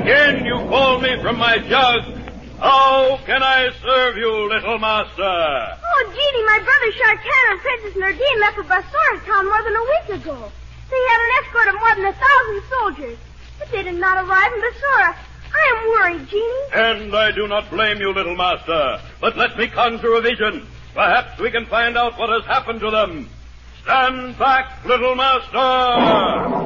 Again you call me from my jug. How can I serve you, little master? Oh, Genie, my brother Sharkan and Princess Nardine left for Basora town more than a week ago. They had an escort of more than 1,000 soldiers. But they did not arrive in Basora. I am worried, Genie. And I do not blame you, little master. But let me conjure a vision. Perhaps we can find out what has happened to them. Stand back, little master!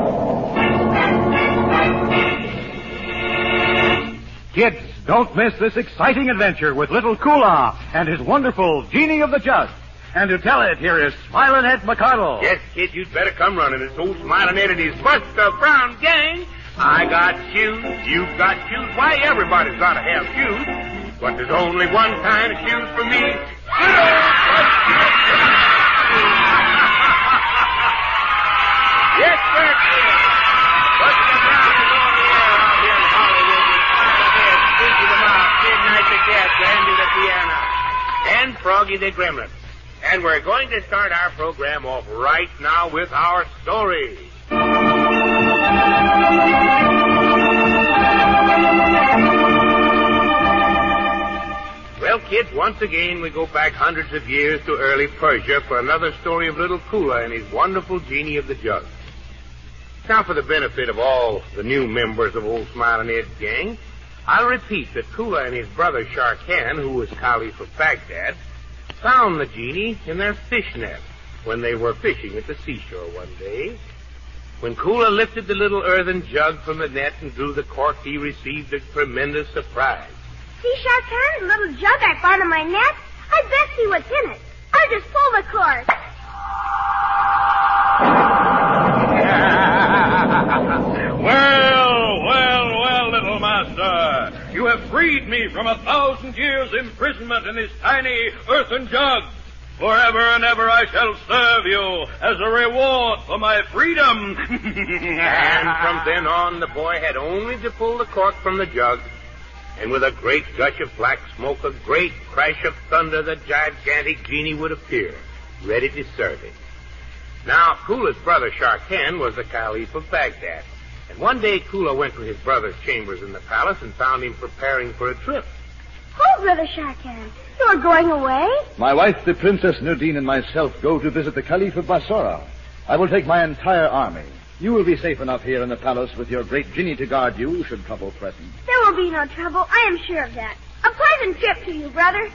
Kids, don't miss this exciting adventure with little Kula and his wonderful Genie of the Jug. And to tell it, here is Smiling Ed McCardle. Yes, kid, you'd better come running. It's old Smiling Ed and his Buster Brown gang. I got shoes, you've got shoes. Why, everybody's got to have shoes. But there's only one kind of shoes for me. Yes, sir, kid. Buster Brown is on the air out here in Hollywood with Smiling Ed, Squeaky the Mouse, Midnight the Cat, Randy the Piano, and Froggy the Gremlin. And we're going to start our program off right now with our story. Well, kids, once again we go back hundreds of years to early Persia for another story of little Kula and his wonderful Genie of the Jug. Now, for the benefit of all the new members of Old Smiling Ed's gang, I'll repeat that Kula and his brother Sharkan, who was Caliph of Baghdad, found the Genie in their fish net when they were fishing at the seashore one day. When Kula lifted the little earthen jug from the net and drew the cork, he received a tremendous surprise. See, Sharkan, the little jug I found in my net? I'd best see what's in it. I'll just pull the cork. Well, little master. You have freed me from 1,000 years' imprisonment in this tiny earthen jug. Forever and ever I shall serve you as a reward for my freedom. And from then on, the boy had only to pull the cork from the jug, and with a great gush of black smoke, a great crash of thunder, the gigantic Genie would appear, ready to serve him. Now, Kula's brother Sharkan was the Caliph of Baghdad, and one day Kula went to his brother's chambers in the palace and found him preparing for a trip. Oh, Brother Sharkan, you are going away? My wife, the Princess Nardine, and myself go to visit the Caliph of Basora. I will take my entire army. You will be safe enough here in the palace with your great Genie to guard you should trouble threaten. There will be no trouble. I am sure of that. A pleasant trip to you, brother.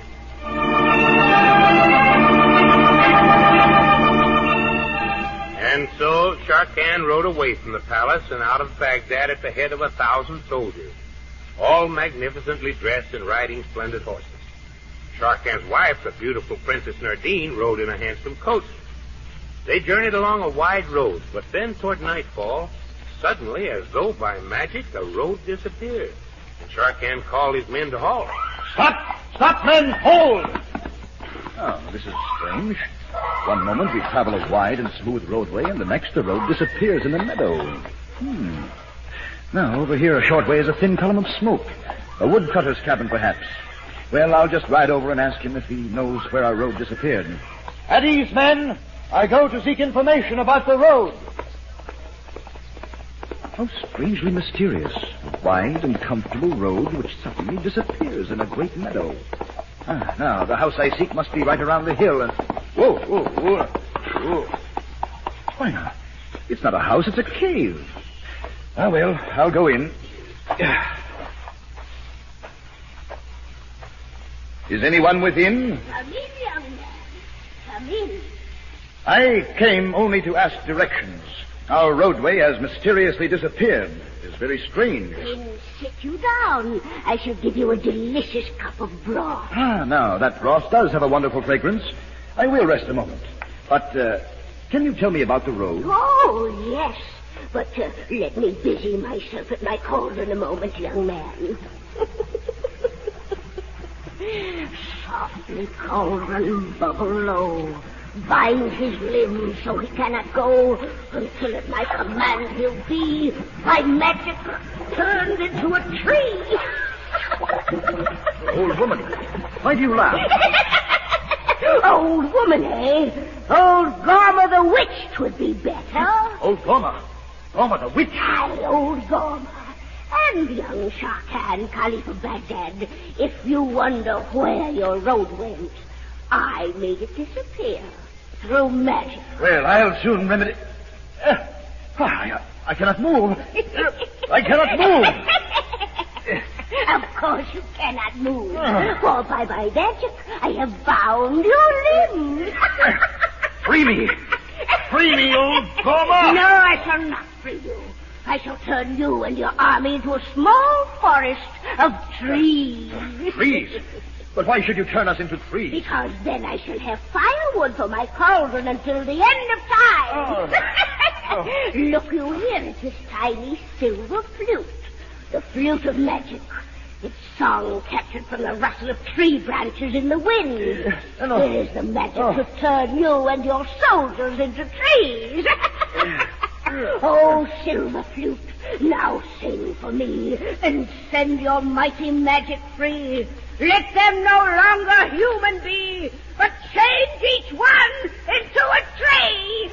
And so Sharkan rode away from the palace and out of Baghdad at the head of 1,000 soldiers, all magnificently dressed and riding splendid horses. Sharkan's wife, the beautiful Princess Nardine, rode in a handsome coach. They journeyed along a wide road, but then toward nightfall, suddenly, as though by magic, the road disappeared. And Sharkan called his men to halt. Stop! Stop, men! Hold! Oh, this is strange. One moment we travel a wide and smooth roadway, and the next the road disappears in the meadow. Now, over here a short way is a thin column of smoke. A woodcutter's cabin, perhaps. Well, I'll just ride over and ask him if he knows where our road disappeared. At ease, men! I go to seek information about the road. How strangely mysterious. A wide and comfortable road which suddenly disappears in a great meadow. Now, the house I seek must be right around the hill and... Whoa. Why not? It's not a house, it's a cave. Ah, well, I'll go in. Is anyone within? Come in, young man. Come in. I came only to ask directions. Our roadway has mysteriously disappeared. It's very strange. Then sit you down. I shall give you a delicious cup of broth. Now, that broth does have a wonderful fragrance. I will rest a moment. But, can you tell me about the road? Oh, yes. But let me busy myself at my cauldron a moment, young man. Softly, cauldron, bubble low. Bind his limbs so he cannot go until at my command he'll be, by magic, turned into a tree. Old woman, why do you laugh? Old woman, eh? Old Gorma the witch 'twould be better. Old Gorma? Gorma the witch? Aye, old Gorma. And young Shah Khan, Caliph of Baghdad, if you wonder where your road went, I made it disappear through magic. Well, I'll soon remedy... I cannot move. I cannot move. Of course you cannot move, for by my magic I have bound your limbs. Free me. Free me, old Gorma. No, I shall not free you. I shall turn you and your army into a small forest of trees. Trees? But why should you turn us into trees? Because then I shall have firewood for my cauldron until the end of time. Look you here at this tiny silver flute. The flute of magic. Its song captured from the rustle of tree branches in the wind. It is the magic to turn you and your soldiers into trees. Oh, silver flute, now sing for me and send your mighty magic free. Let them no longer human be, but change each one into a tree.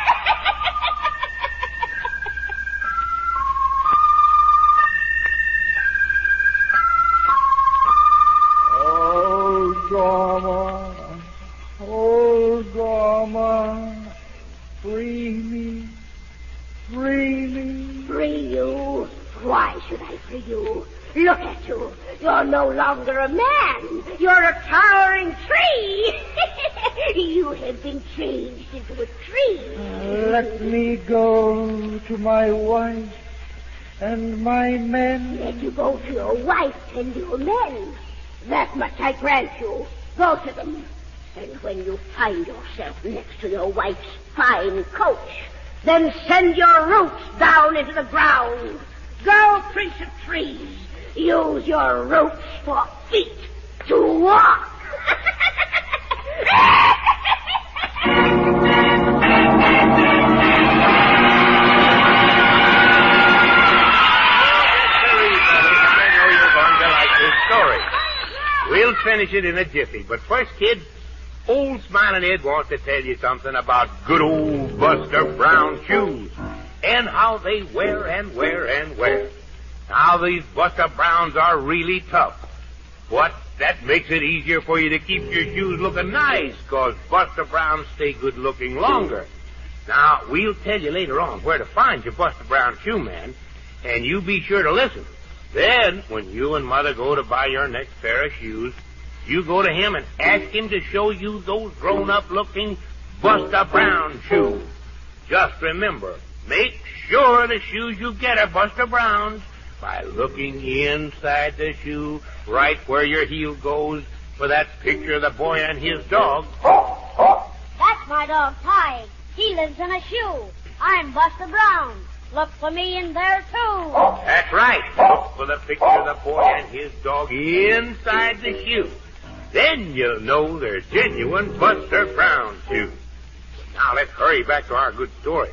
Oh, Gorma, free me, free me. Free you? Why should I free you? Look at you. You're no longer a man. You're a towering tree. You have been changed into a tree. Let me go to my wife and my men. Let you go to your wife and your men. That much I grant you. Go to them. And when you find yourself next to your wife's fine coach, then send your roots down into the ground. Go, Prince of Trees. Use your roots for feet to walk. We'll finish it in a jiffy, but first, kids, old Smiling Ed wants to tell you something about good old Buster Brown shoes and how they wear and wear and wear. Now, these Buster Browns are really tough, but that makes it easier for you to keep your shoes looking nice, because Buster Browns stay good looking longer. Now, we'll tell you later on where to find your Buster Brown shoe man, and you be sure to listen. Then, when you and Mother go to buy your next pair of shoes, you go to him and ask him to show you those grown-up-looking Buster Brown shoes. Just remember, make sure the shoes you get are Buster Browns by looking inside the shoe, right where your heel goes, for that picture of the boy and his dog. That's my dog, Tige. He lives in a shoe. I'm Buster Brown. Look for me in there, too. That's right. Look for the picture of the boy and his dog inside the shoe. Then you'll know they're genuine Buster Brown shoes. Now let's hurry back to our good story.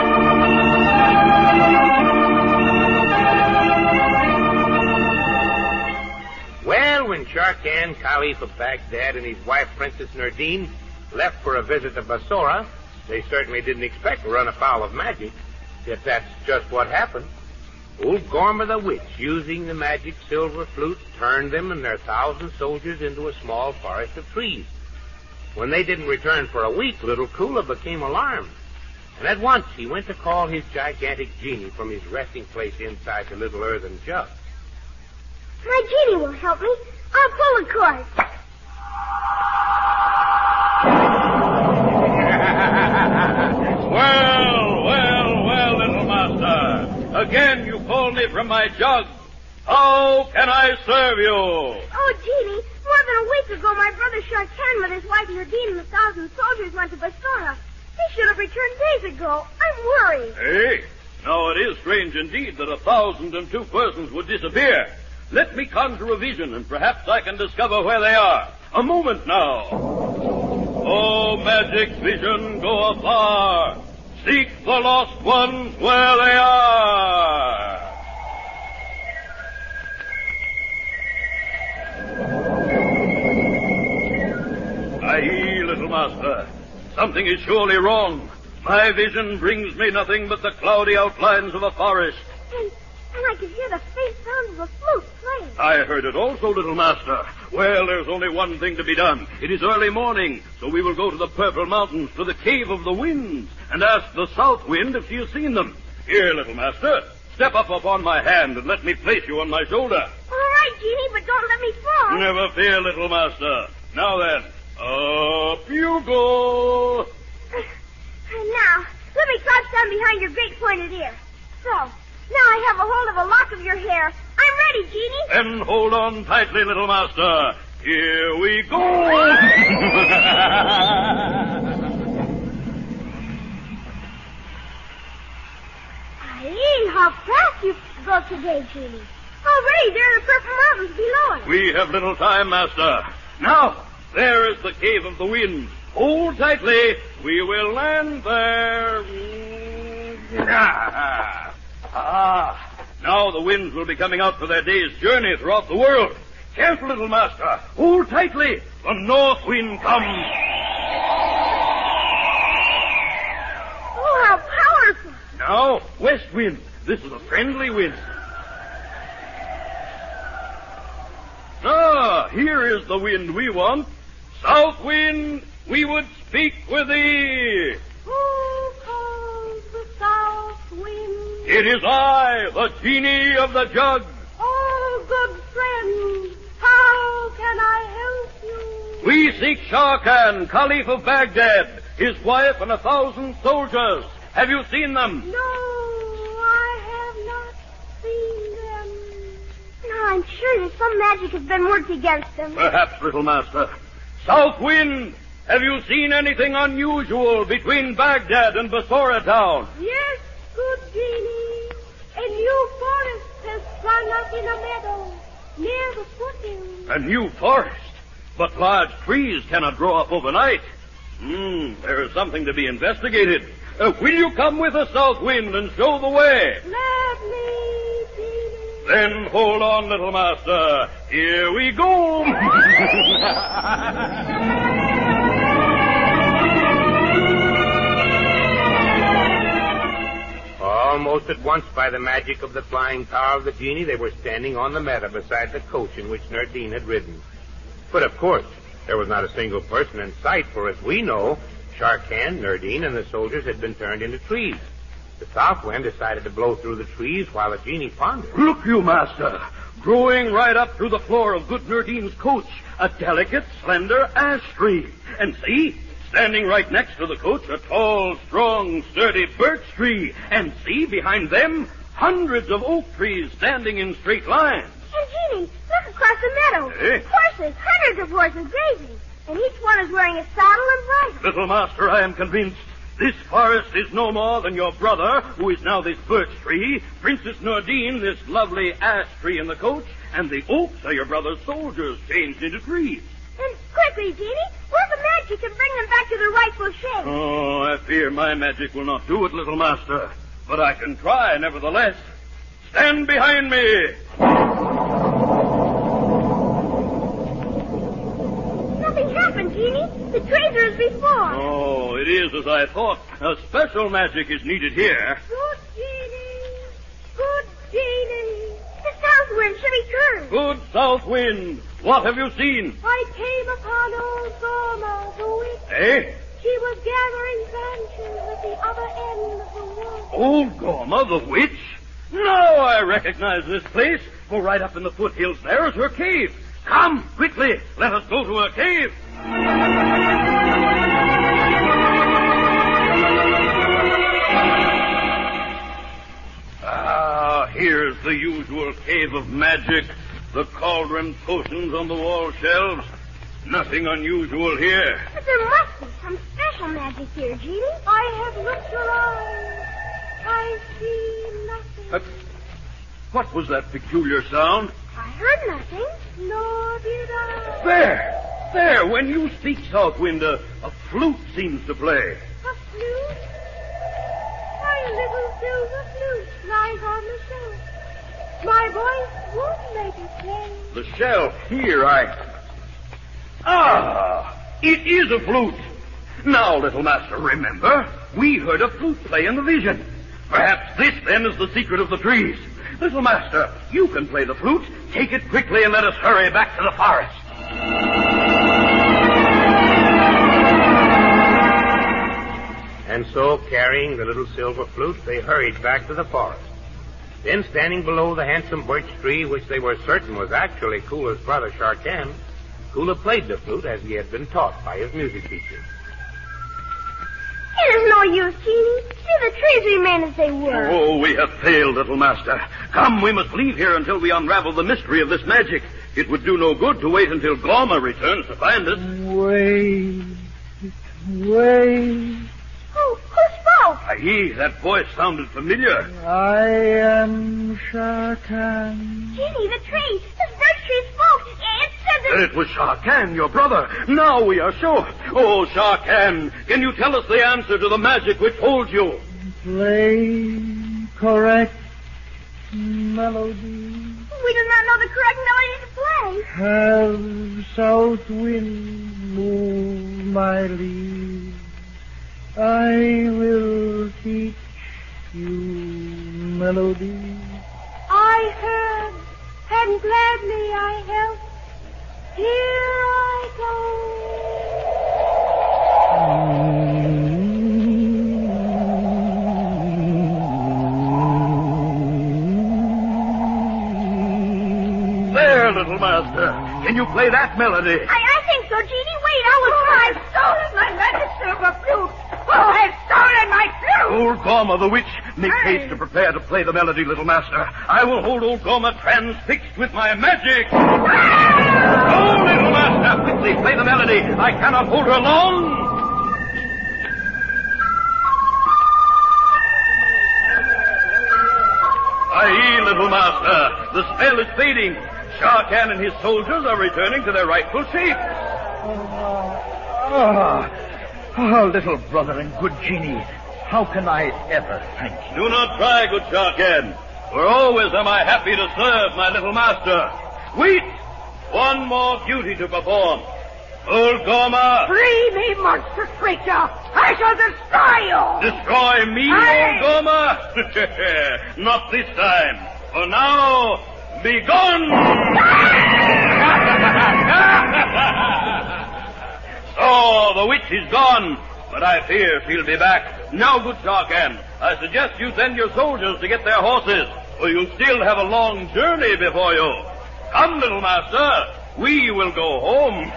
Well, when Shah Khan, Caliph of Baghdad, and his wife, Princess Nurdine, left for a visit to Basora, they certainly didn't expect to run afoul of magic. Yet that's just what happened. Old Gorma the Witch, using the magic silver flute, turned them and their 1,000 soldiers into a small forest of trees. When they didn't return for a week, little Kula became alarmed. And at once he went to call his gigantic genie from his resting place inside the little earthen jug. My genie will help me. I'll pull the cord. Well, little master. Again you pulled me from my jug. How can I serve you? Oh, genie, more than a week ago, my brother Shah Khan with his wife Nurdine and 1,000 soldiers went to Basora. They should have returned days ago. I'm worried. Hey, now it is strange indeed that 1,002 persons would disappear. Let me conjure a vision, and perhaps I can discover where they are. A moment now. Oh, magic vision, go afar. Seek the lost ones where they are. Aye, little master. Something is surely wrong. My vision brings me nothing but the cloudy outlines of a forest. And I could hear the faint sound of a flute playing. I heard it also, little master. Well, there's only one thing to be done. It is early morning, so we will go to the Purple Mountains, to the Cave of the Winds, and ask the South Wind if she has seen them. Here, little master, step up upon my hand and let me place you on my shoulder. All right, Genie, but don't let me fall. Never fear, little master. Now then, up you go. And now, let me crouch down behind your great pointed ear. So, now I have a hold of a lock of your hair. I'm ready, Genie. Then hold on tightly, little master. Here we go. How fast you go today, Genie. Already there are the Purple Mountains below us. We have little time, master. Now, there is the Cave of the Winds. Hold tightly. We will land there. Now the winds will be coming out for their day's journey throughout the world. Careful, little master. Hold tightly. The north wind comes. Oh, how powerful. Now, west wind. This is a friendly wind. Ah, here is the wind we want. South wind, we would speak with thee. Who calls the south wind? It is I, the genie of the jug. Oh, good friend, how can I help you? We seek Shah Khan, Caliph of Baghdad, his wife and 1,000 soldiers. Have you seen them? No, I have not seen them. No, I'm sure that some magic has been worked against them. Perhaps, little master. South wind, have you seen anything unusual between Baghdad and Basora town? Yes, good genie. A new forest has sprung up in a meadow near the foothills. A new forest? But large trees cannot grow up overnight. There is something to be investigated. Will you come with us, South Wind, and show the way? Gladly, genie. Then hold on, little master. Here we go. Almost at once, by the magic of the flying power of the genie, they were standing on the meadow beside the coach in which Nardine had ridden. But of course, there was not a single person in sight, for as we know, Shah Khan, Nardine, and the soldiers had been turned into trees. The south wind decided to blow through the trees while the genie pondered. Look, you master. Growing right up through the floor of good Nardine's coach, a delicate, slender ash tree. And see, standing right next to the coach, a tall, strong, sturdy birch tree. And see, behind them, hundreds of oak trees standing in straight lines. And Genie, look across the meadow. Eh? Horses, hundreds of horses grazing. And each one is wearing a saddle and bridle. Little master, I am convinced this forest is no more than your brother, who is now this birch tree, Princess Nardine, this lovely ash tree in the coach, and the oaks are your brother's soldiers changed into trees. And quickly, Genie, work the magic and bring them back to their rightful shape. Oh, I fear my magic will not do it, little master. But I can try, nevertheless. Stand behind me. Nothing happened, Genie. The trees are as before. Oh, it is as I thought. A special magic is needed here. Good Genie. Good Genie. The south wind should return. Good south wind. What have you seen? I came upon old Gorma, the witch. Eh? She was gathering branches at the other end of the wood. Old Gorma, the witch? Now I recognize this place, for right up in the foothills there is her cave. Come, quickly, let us go to her cave. Ah, here's the usual cave of magic. The cauldron potions on the wall shelves. Nothing unusual here. But there must be some special magic here, Genie. I have looked around. I see nothing. What was that peculiar sound? I heard nothing. Nor did I. There, when you speak, South Wind, a flute seems to play. A flute? My little silver flute lies on the shelf. My voice won't make it play. The shelf, here, it is a flute. Now, little master, remember, we heard a flute play in the vision. Perhaps this, then, is the secret of the trees. Little Master, you can play the flute. Take it quickly and let us hurry back to the forest. And so, carrying the little silver flute, they hurried back to the forest. Then, standing below the handsome birch tree, which they were certain was actually Kula's brother Sharkan, Kula played the flute as he had been taught by his music teacher. It is no use, Genie. See, the trees remain as they were. Oh, we have failed, little Master. Come, we must leave here until we unravel the mystery of this magic. It would do no good to wait until Gorma returns to find us. Wait. Who spoke? Aye, that voice sounded familiar. I am Sharkan. Genie, the tree. This birch tree spoke. It said that... It was Sharkan, your brother. Now we are sure. Oh, Sharkan, can you tell us the answer to the magic which holds you? Play correct melody. We do not know the correct melody to play. Have south wind move my leaves. I will teach you melody. I heard, and gladly I helped. Here I go. There, little Master. Can you play that melody? I think so, Genie. Wait, I will try. I've stolen my magic silver flute. Oh, I've stolen my flute. Old Gorma, the witch, make haste to prepare to play the melody, little Master. I will hold old Gorma transfixed with my magic. Oh, little Master, quickly play the melody. I cannot hold her long. Aye, little Master, the spell is fading. Sharkan and his soldiers are returning to their rightful shape. Little brother and good Genie, how can I ever thank you? Do not try, good Sharkan, for always am I happy to serve my little master. Wait! One more duty to perform. Old Gorma! Free me, monstrous creature! I shall destroy you! Destroy me, old Gorma? Not this time. For now, be gone! So, the witch is gone, but I fear she'll be back. Now, good Sharkan, I suggest you send your soldiers to get their horses, for you still have a long journey before you. Come, little master, we will go home.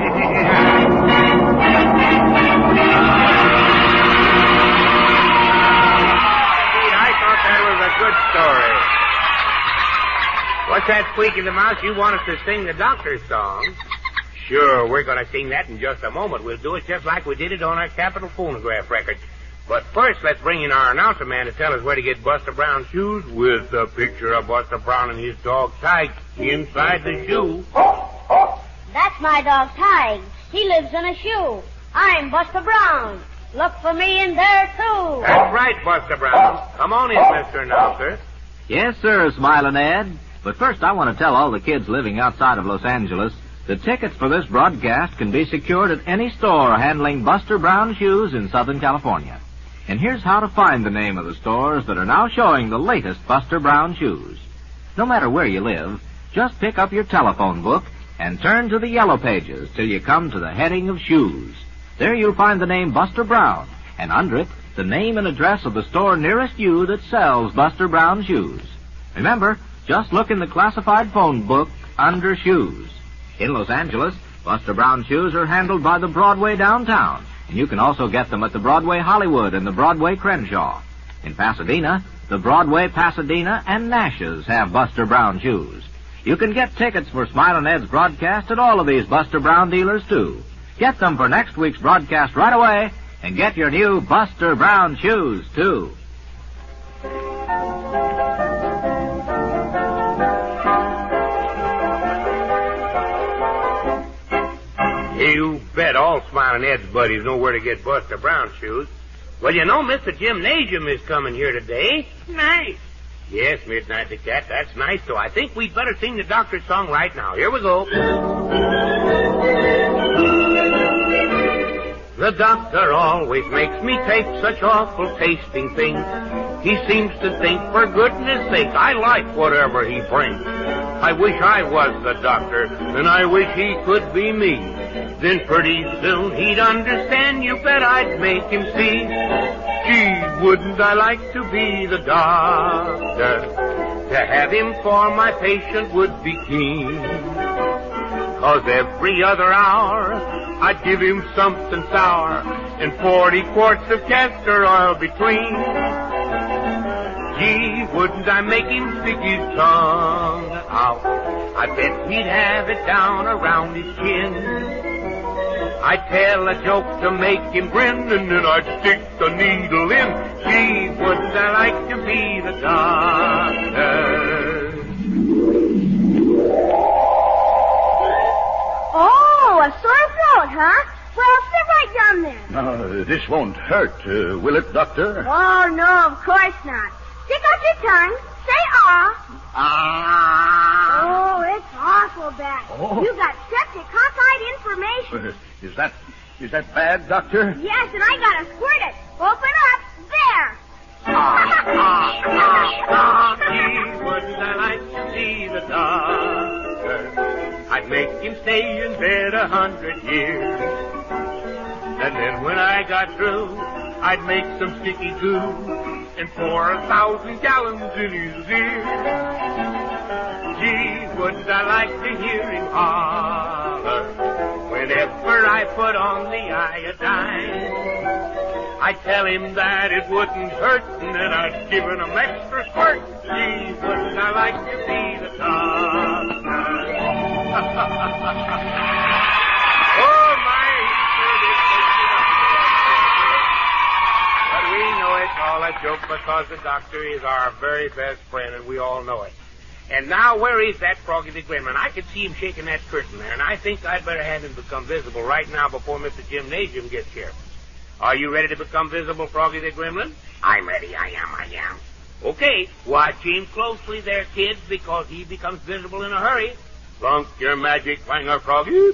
I thought that was a good story. What's that squeak in the mouse? You want us to sing the doctor's song? Sure, we're going to sing that in just a moment. We'll do it just like we did it on our Capitol phonograph record. But first, let's bring in our announcer man to tell us where to get Buster Brown's shoes with the picture of Buster Brown and his dog, Tige, inside the shoe. That's my dog, Tige. He lives in a shoe. I'm Buster Brown. Look for me in there, too. That's right, Buster Brown. Come on in, Mr. Announcer. Yes, sir, Smiling Ed. But first, I want to tell all the kids living outside of Los Angeles that tickets for this broadcast can be secured at any store handling Buster Brown shoes in Southern California. And here's how to find the name of the stores that are now showing the latest Buster Brown shoes. No matter where you live, just pick up your telephone book and turn to the yellow pages till you come to the heading of shoes. There you'll find the name Buster Brown, and under it, the name and address of the store nearest you that sells Buster Brown shoes. Remember, just look in the classified phone book under shoes. In Los Angeles, Buster Brown shoes are handled by the Broadway downtown, and you can also get them at the Broadway Hollywood and the Broadway Crenshaw. In Pasadena, the Broadway Pasadena and Nash's have Buster Brown shoes. You can get tickets for Smilin' Ed's broadcast at all of these Buster Brown dealers, too. Get them for next week's broadcast right away, and get your new Buster Brown shoes, too. You bet all Smiling Ed's buddies know where to get Buster Brown shoes. Well, you know, Mr. Gymnasium is coming here today. Nice. Yes, Midnight the Cat, that's nice, so I think we'd better sing the doctor's song right now. Here we go. The doctor always makes me take such awful tasting things. He seems to think, for goodness sake, I like whatever he brings. I wish I was the doctor, and I wish he could be me. Then pretty soon he'd understand, you bet I'd make him see. Gee, wouldn't I like to be the doctor? To have him for my patient would be keen. 'Cause every other hour I'd give him something sour and 40 quarts of castor oil between. Gee, wouldn't I make him stick his tongue out? I bet he'd have it down around his chin. I'd tell a joke to make him grin, and then I'd stick the needle in. Gee, wouldn't I like to be the doctor? Oh, a sore throat, huh? Well, sit right down there. This won't hurt, will it, Doctor? Oh, no, of course not. Stick out your tongue. Say ah. Ah. Oh, it's awful bad. Oh. You got septic cockeyed inflammation. Is that bad, Doctor? Yes, and I gotta squirt it. Open up. There. Gee, wouldn't I like to see the doctor? I'd make him stay in bed 100 years. And then when I got through, I'd make some sticky goo and pour 1,000 gallons in his ear. Gee, wouldn't I like to hear him holler whenever I put on the iodine? I'd tell him that it wouldn't hurt, and then I'd give him an extra squirt. Gee, wouldn't I like to be the doctor? Oh, my. But we know it's all a joke because the doctor is our very best friend, and we all know it. And now, where is that Froggy the Gremlin? I could see him shaking that curtain there, and I think I'd better have him become visible right now before Mr. Gymnasium gets here. Are you ready to become visible, Froggy the Gremlin? I'm ready. I am. Okay, watch him closely there, kids, because he becomes visible in a hurry. Plunk your magic finger, Froggy. There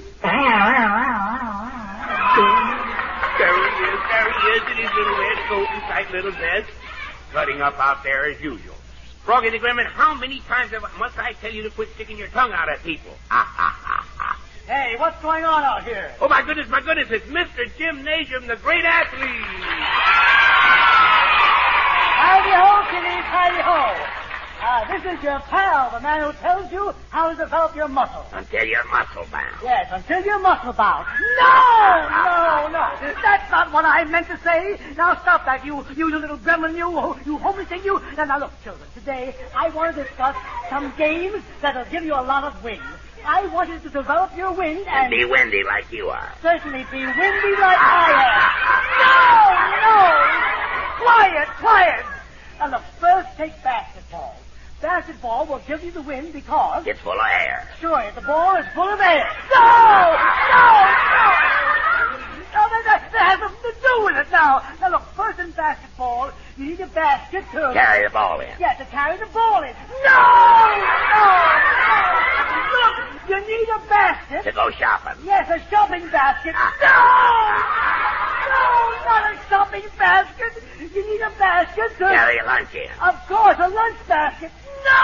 he is in his little red coat and tight little vest, cutting up out there as usual. Froggy the Gremlin, how many times must I tell you to quit sticking your tongue out at people? Hey, what's going on out here? Oh, my goodness, it's Mr. Gymnasium, the great athlete. Hidey-ho, kiddies, hidey-ho. This is your pal, the man who tells you how to develop your muscle. Until you're muscle bound. Yes, until you're muscle bound. No! That's not what I meant to say. Now stop that, you little gremlin, you homeless thing, you. Now look, children, today I want to discuss some games that'll give you a lot of wings. I want you to develop your wind and be windy like you are. Certainly be windy like I am. No! Quiet! Now look, first take basketball. Basketball will give you the wind because it's full of air. Sure, the ball is full of air. No! That has nothing to do with it now. Now look, first in basketball, you need a basket to carry the ball in. Yeah, to carry the ball in. No! Look, you need a basket to go shopping. Yes, a shopping basket. No, not a shopping basket. You need a basket to carry your lunch in. Of course, a lunch basket. No!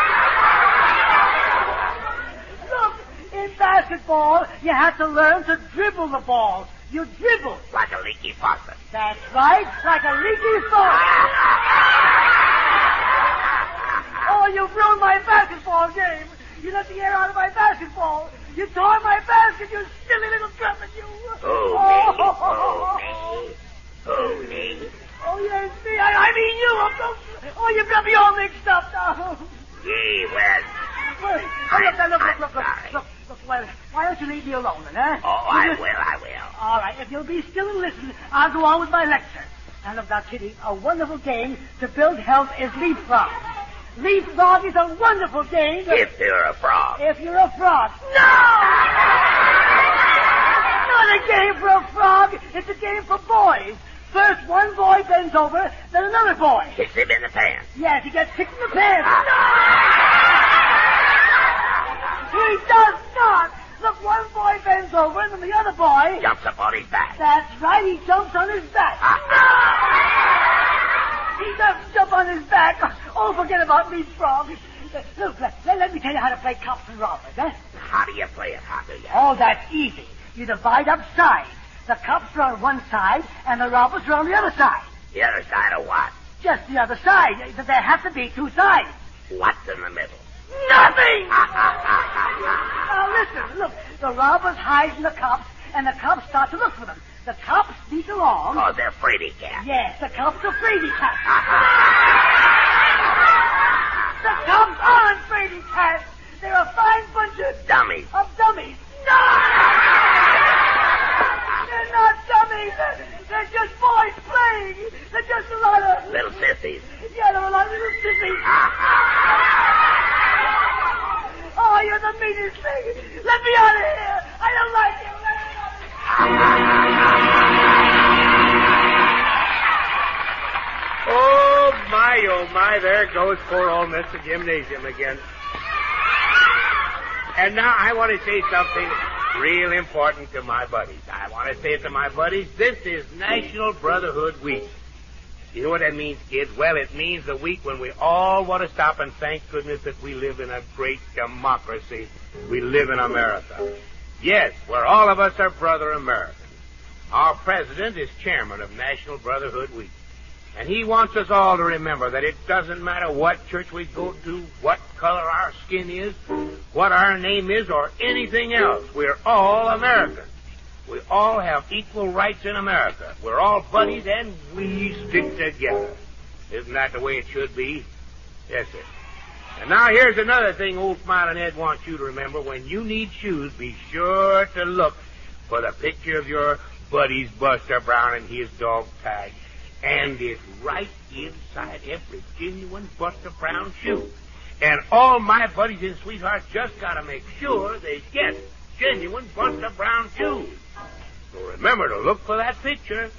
Look, in basketball, you have to learn to dribble the ball. You dribble. Like a leaky faucet. That's right, like a leaky faucet. Oh, you've ruined my basketball game. You let the air out of my basketball. You tore my basket, you silly little gremlin, you. Oh, me. Oh, yes, me. I mean you. Oh, you've got me all mixed up now. Gee whiz. Look. Well, why don't you leave me alone, then, huh? Oh, I will. All right, if you'll be still and listen, I'll go on with my lecture. Now, look, Kitty, a wonderful game to build health is leapfrog. Leapfrog is a wonderful game. If you're a frog. If you're a frog. No! Not a game for a frog. It's a game for boys. First one boy bends over, then another boy. Kicks him in the pants. Yes, he gets kicked in the pants. No! He does not. Look, one boy bends over, and then the other boy jumps up on his back. That's right, he jumps on his back. No! He doesn't jump that. Oh, forget about me, Frog. Look, let me tell you how to play cops and robbers, eh? How do you play it? How do you? Oh, that's easy. You divide up sides. The cops are on one side, and the robbers are on the other side. The other side of what? Just the other side. There have to be two sides. What's in the middle? Nothing! Now, listen, look. The robbers hide from the cops, and the cops start to look for them. The cops sneak along. Oh, they're fraidy cats. Yes, the cops are fraidy cats. The cops aren't fraidy cats. They're a fine bunch of... Dummies. Of dummies. No! They're not dummies. They're just boys playing. They're just a lot of... Little sissies. Yeah, they're a lot of little sissies. Oh, you're the meanest thing. Let me out of here. I don't like you. Let me out of Oh, my, there goes poor old Mr. Gymnasium again. And now I want to say something real important to my buddies. I want to say it to my buddies. This is National Brotherhood Week. You know what that means, kids? Well, it means a week when we all want to stop and thank goodness that we live in a great democracy. We live in America. Yes, where all of us are brother Americans. Our president is chairman of National Brotherhood Week. And he wants us all to remember that it doesn't matter what church we go to, what color our skin is, what our name is, or anything else. We're all Americans. We all have equal rights in America. We're all buddies, and we stick together. Isn't that the way it should be? Yes, sir. And now here's another thing old Smiling Ed wants you to remember. When you need shoes, be sure to look for the picture of your buddy's Buster Brown and his dog Tag. And it's right inside every genuine Buster Brown shoe. And all my buddies and sweethearts just got to make sure they get genuine Buster Brown shoes. So remember to look for that picture.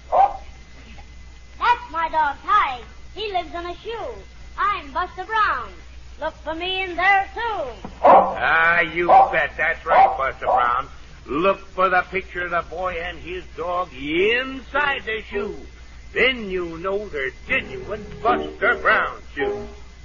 That's my dog, Tige. He lives in a shoe. I'm Buster Brown. Look for me in there, too. Ah, you bet. That's right, Buster Brown. Look for the picture of the boy and his dog inside the shoe. Then you know they're genuine Buster Brown shoes.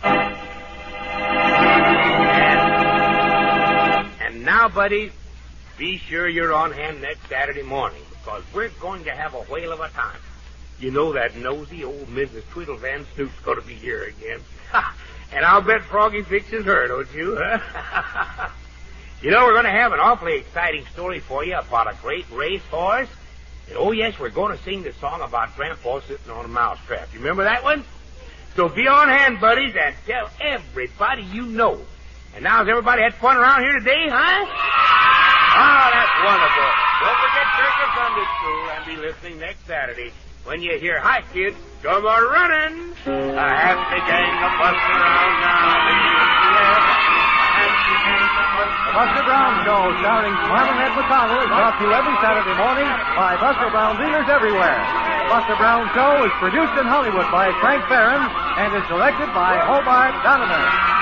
And now, buddies, be sure you're on hand next Saturday morning, because we're going to have a whale of a time. You know that nosy old Mrs. Twiddle Van Snoop's going to be here again. And I'll bet Froggy fixes her, don't you? You know, we're going to have an awfully exciting story for you about a great racehorse. And, oh, yes, we're going to sing the song about Grandpa sitting on a mousetrap. You remember that one? So be on hand, buddies, and tell everybody you know. And now, has everybody had fun around here today, huh? Oh, that's wonderful. Don't forget church or Sunday school, and be listening next Saturday when you hear, "Hi, kids, come a-running. A happy gang of Buster around now." The Buster Brown Show, starring Smiling Ed McConnell, is brought to you every Saturday morning by Buster Brown dealers everywhere. The Buster Brown Show is produced in Hollywood by Frank Barron and is directed by Hobart Donovan.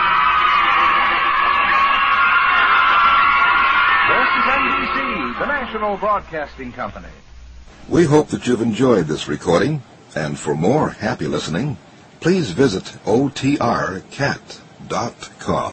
This is NBC, the National Broadcasting Company. We hope that you've enjoyed this recording, and for more happy listening, please visit otrcat.com.